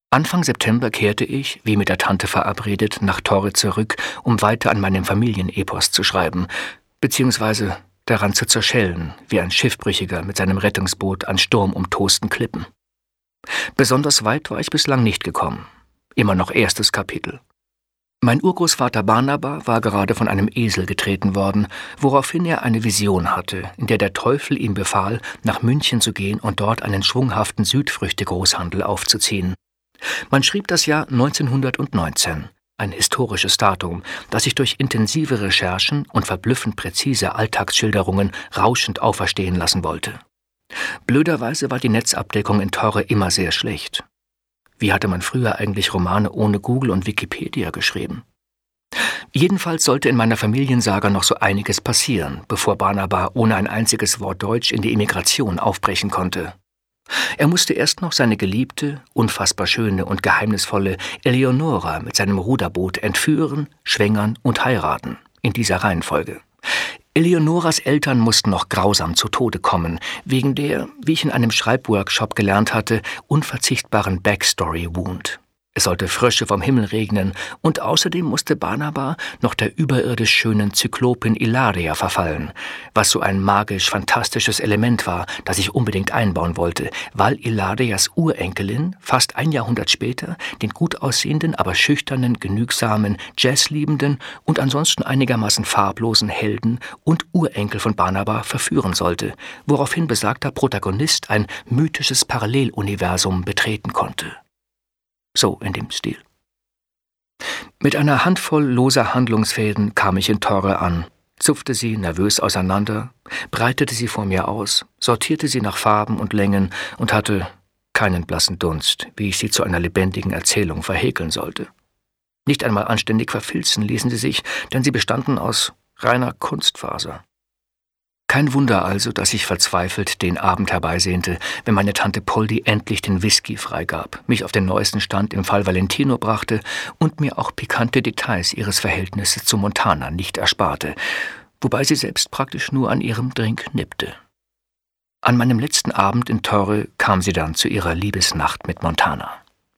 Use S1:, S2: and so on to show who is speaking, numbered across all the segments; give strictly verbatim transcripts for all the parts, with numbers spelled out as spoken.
S1: Anfang September kehrte ich, wie mit der Tante verabredet, nach Torre zurück, um weiter an meinem Familienepos zu schreiben, beziehungsweise daran zu zerschellen, wie ein Schiffbrüchiger mit seinem Rettungsboot an sturmumtosten Klippen. Besonders weit war ich bislang nicht gekommen. Immer noch erstes Kapitel. Mein Urgroßvater Barnaba war gerade von einem Esel getreten worden, woraufhin er eine Vision hatte, in der der Teufel ihm befahl, nach München zu gehen und dort einen schwunghaften Südfrüchte-Großhandel aufzuziehen. Man schrieb das Jahr neunzehnhundertneunzehn, ein historisches Datum, das sich durch intensive Recherchen und verblüffend präzise Alltagsschilderungen rauschend auferstehen lassen wollte. Blöderweise war die Netzabdeckung in Torre immer sehr schlecht. Wie hatte man früher eigentlich Romane ohne Google und Wikipedia geschrieben? Jedenfalls sollte in meiner Familiensaga noch so einiges passieren, bevor Barnaba ohne ein einziges Wort Deutsch in die Emigration aufbrechen konnte. Er musste erst noch seine geliebte, unfassbar schöne und geheimnisvolle Eleonora mit seinem Ruderboot entführen, schwängern und heiraten, in dieser Reihenfolge. Eleonoras Eltern mussten noch grausam zu Tode kommen, wegen der, wie ich in einem Schreibworkshop gelernt hatte, unverzichtbaren Backstory-Wound. Es sollte Frösche vom Himmel regnen und außerdem musste Barnaba noch der überirdisch schönen Zyklopin Ilaria verfallen, was so ein magisch-fantastisches Element war, das ich unbedingt einbauen wollte, weil Ilarias Urenkelin fast ein Jahrhundert später den gut aussehenden, aber schüchternen, genügsamen, jazzliebenden und ansonsten einigermaßen farblosen Helden und Urenkel von Barnaba verführen sollte, woraufhin besagter Protagonist ein mythisches Paralleluniversum betreten konnte. So in dem Stil. Mit einer Handvoll loser Handlungsfäden kam ich in Torre an, zupfte sie nervös auseinander, breitete sie vor mir aus, sortierte sie nach Farben und Längen und hatte keinen blassen Dunst, wie ich sie zu einer lebendigen Erzählung verhäkeln sollte. Nicht einmal anständig verfilzen ließen sie sich, denn sie bestanden aus reiner Kunstfaser. Kein Wunder also, dass ich verzweifelt den Abend herbeisehnte, wenn meine Tante Poldi endlich den Whisky freigab, mich auf den neuesten Stand im Fall Valentino brachte und mir auch pikante Details ihres Verhältnisses zu Montana nicht ersparte, wobei sie selbst praktisch nur an ihrem Drink nippte. An meinem letzten Abend in Torre kam sie dann zu ihrer Liebesnacht mit Montana.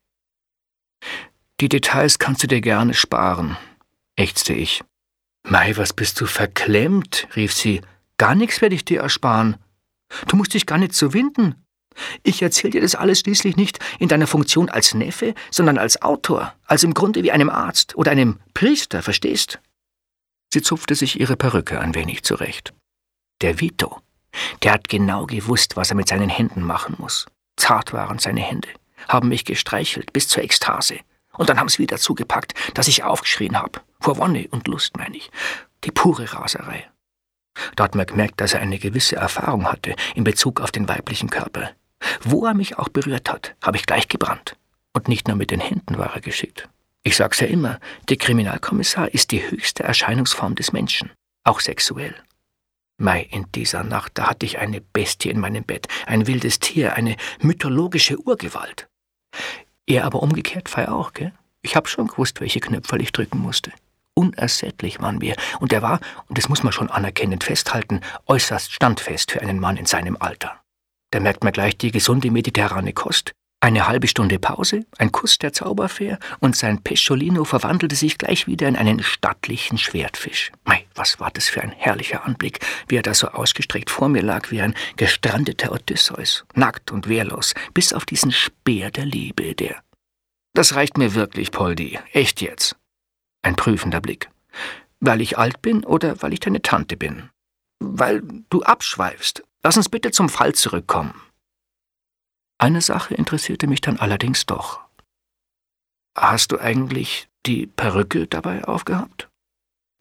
S1: »Die Details kannst du dir gerne sparen«, ächzte ich. »Mei, was bist du verklemmt«, rief sie. »Gar nichts werde ich dir ersparen. Du musst dich gar nicht so winden. Ich erzähle dir das alles schließlich nicht in deiner Funktion als Neffe, sondern als Autor, also im Grunde wie einem Arzt oder einem Priester, verstehst?« Sie zupfte sich ihre Perücke ein wenig zurecht. »Der Vito, der hat genau gewusst, was er mit seinen Händen machen muss. Zart waren seine Hände, haben mich gestreichelt bis zur Ekstase. Und dann haben sie wieder zugepackt, dass ich aufgeschrien habe. Vor Wonne und Lust, meine ich. Die pure Raserei. Da hat man gemerkt, dass er eine gewisse Erfahrung hatte in Bezug auf den weiblichen Körper. Wo er mich auch berührt hat, habe ich gleich gebrannt. Und nicht nur mit den Händen war er geschickt. Ich sag's ja immer, der Kriminalkommissar ist die höchste Erscheinungsform des Menschen, auch sexuell. Mei, in dieser Nacht, da hatte ich eine Bestie in meinem Bett, ein wildes Tier, eine mythologische Urgewalt. Er aber umgekehrt fei auch, gell? Ich hab schon gewusst, welche Knöpfe ich drücken musste. Unersättlich waren wir, und er war, und das muss man schon anerkennend festhalten, äußerst standfest für einen Mann in seinem Alter. Da merkt man gleich die gesunde mediterrane Kost. Eine halbe Stunde Pause, ein Kuss der Zauberfähr, und sein Pesciolino verwandelte sich gleich wieder in einen stattlichen Schwertfisch. Mei, was war das für ein herrlicher Anblick, wie er da so ausgestreckt vor mir lag wie ein gestrandeter Odysseus, nackt und wehrlos, bis auf diesen Speer der Liebe, der... »Das reicht mir wirklich, Poldi, echt jetzt.« Ein prüfender Blick. »Weil ich alt bin oder weil ich deine Tante bin?« »Weil du abschweifst. Lass uns bitte zum Fall zurückkommen.« Eine Sache interessierte mich dann allerdings doch. »Hast du eigentlich die Perücke dabei aufgehabt?«